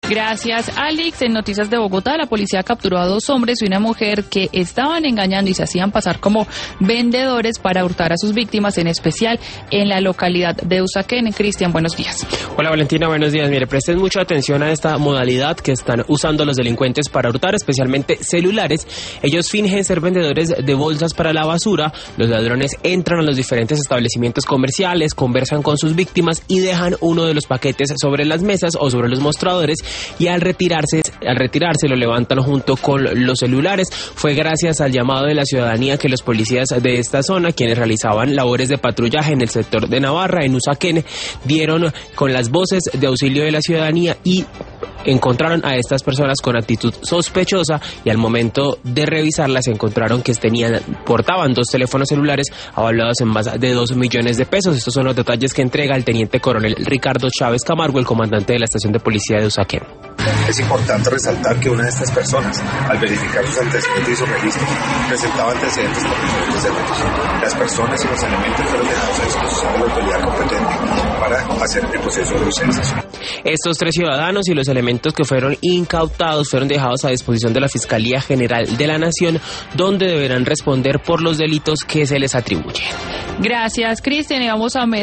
Gracias, Alex. En Noticias de Bogotá, la policía capturó a 2 hombres y una mujer que estaban engañando y se hacían pasar como vendedores para hurtar a sus víctimas, en especial en la localidad de Usaquén. Cristian, buenos días. Hola Valentina, buenos días. Mire, presten mucha atención a esta modalidad que están usando los delincuentes para hurtar, especialmente celulares. Ellos fingen ser vendedores de bolsas para la basura. Los ladrones entran a los diferentes establecimientos comerciales, conversan con sus víctimas y dejan uno de los paquetes sobre las mesas o sobre los mostradores, y al retirarse lo levantan junto con los celulares. Fue gracias al llamado de la ciudadanía que los policías de esta zona, quienes realizaban labores de patrullaje en el sector de Navarra, en Usaquén, dieron con las voces de auxilio de la ciudadanía y encontraron a estas personas con actitud sospechosa, y al momento de revisarlas encontraron que portaban 2 teléfonos celulares avalados en más de 2 millones de pesos. Estos son los detalles que entrega el teniente coronel Ricardo Chávez Camargo, el comandante de la estación de policía de Usaquén. Es importante resaltar que una de estas personas, al verificar sus antecedentes y su registro, presentaba antecedentes por diferentes delitos. Las personas y los elementos fueron dejados a disposición de la autoridad competente para hacer el proceso de procesización. Estos 3 ciudadanos y los elementos que fueron incautados fueron dejados a disposición de la Fiscalía General de la Nación, donde deberán responder por los delitos que se les atribuyen. Gracias, Cristian. Y vamos a